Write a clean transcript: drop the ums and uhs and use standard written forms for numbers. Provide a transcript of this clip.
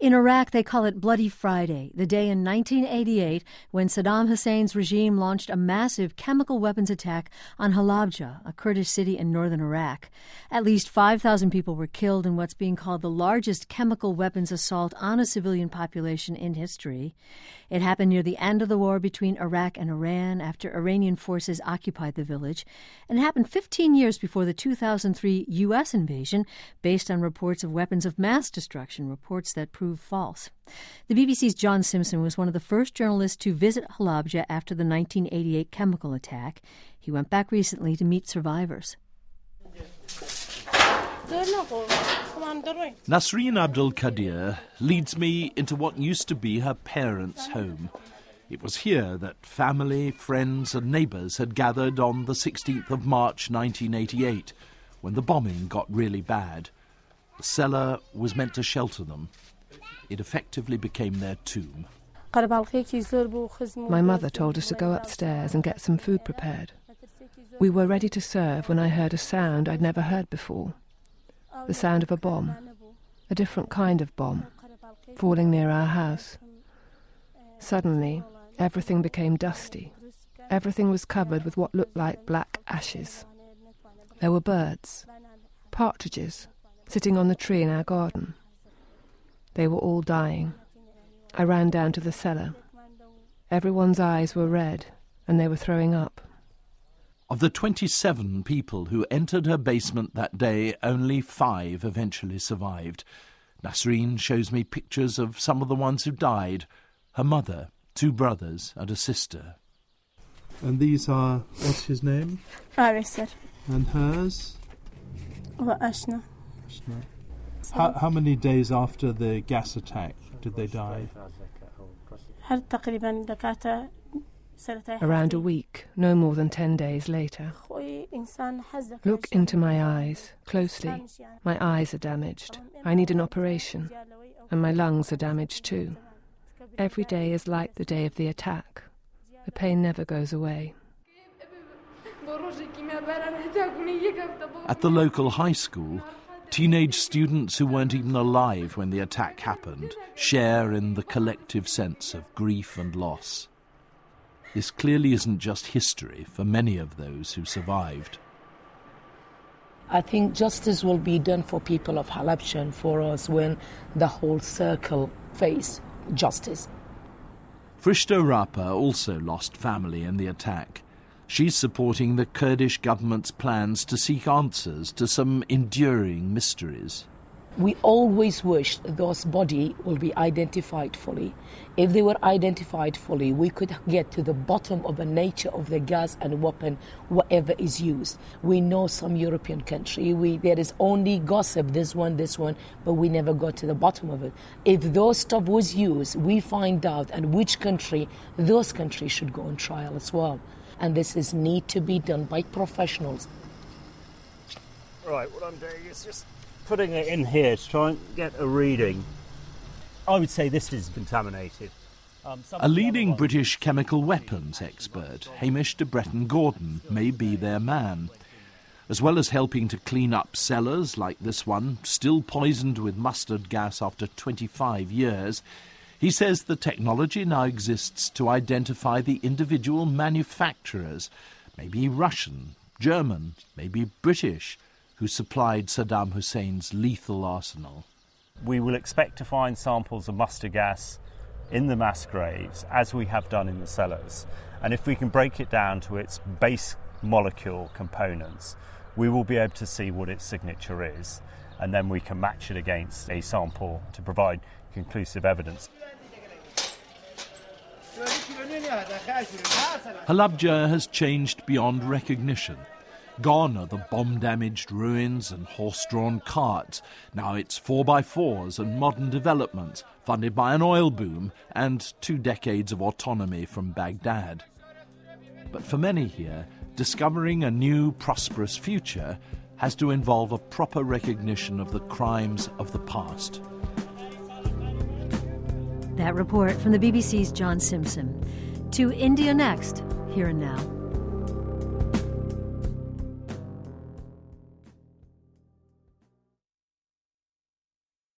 In Iraq, they call it Bloody Friday, the day in 1988 when Saddam Hussein's regime launched a massive chemical weapons attack on Halabja, a Kurdish city in northern Iraq. At least 5,000 people were killed in what's being called the largest chemical weapons assault on a civilian population in history. It happened near the end of the war between Iraq and Iran after Iranian forces occupied the village, and it happened 15 years before the 2003 U.S. invasion, based on reports of weapons of mass destruction, reports that proved false. The BBC's John Simpson was one of the first journalists to visit Halabja after the 1988 chemical attack. He went back recently to meet survivors. Nasreen Abdul Qadir leads me into what used to be her parents' home. It was here that family, friends and neighbours had gathered on the 16th of March 1988, when the bombing got really bad. The cellar was meant to shelter them. It effectively became their tomb. My mother told us to go upstairs and get some food prepared. We were ready to serve when I heard a sound I'd never heard before. The sound of a bomb, a different kind of bomb, falling near our house. Suddenly, everything became dusty. Everything was covered with what looked like black ashes. There were birds, partridges, sitting on the tree in our garden. They were all dying. I ran down to the cellar. Everyone's eyes were red, and they were throwing up. Of the 27 people who entered her basement that day, only 5 eventually survived. Nasreen shows me pictures of some of the ones who died. Her mother, 2 brothers and a sister. And these are, what's his name? Arisar. And hers? Ashna. How many days after the gas attack did they die? Around a week, no more than 10 days later. Look into my eyes, closely. My eyes are damaged. I need an operation. And my lungs are damaged too. Every day is like the day of the attack. The pain never goes away. At the local high school, teenage students who weren't even alive when the attack happened share in the collective sense of grief and loss. This clearly isn't just history for many of those who survived. I think justice will be done for people of Halabja and for us when the whole circle face justice. Frishta Rapa also lost family in the attack. She's supporting the Kurdish government's plans to seek answers to some enduring mysteries. We always wish those bodies will be identified fully. If they were identified fully, we could get to the bottom of the nature of the gas and weapon, whatever is used. We know some European country, there is only gossip, this one, but we never got to the bottom of it. If those stuff was used, we find out and which country, those countries should go on trial as well. And this is need to be done by professionals. Right, what I'm doing is just putting it in here to try and get a reading. I would say this is contaminated. A leading British chemical weapons expert, Hamish de Bretton-Gordon, may be their man. As well as helping to clean up cellars like this one, still poisoned with mustard gas after 25 years, he says the technology now exists to identify the individual manufacturers, maybe Russian, German, maybe British, who supplied Saddam Hussein's lethal arsenal. We will expect to find samples of mustard gas in the mass graves, as we have done in the cellars. And if we can break it down to its base molecule components, we will be able to see what its signature is, and then we can match it against a sample to provide conclusive evidence. Halabja has changed beyond recognition. Gone are the bomb-damaged ruins and horse-drawn carts. Now it's 4x4s and modern developments, funded by an oil boom and 2 decades of autonomy from Baghdad. But for many here, discovering a new, prosperous future has to involve a proper recognition of the crimes of the past. That report from the BBC's John Simpson. To India next, here and now.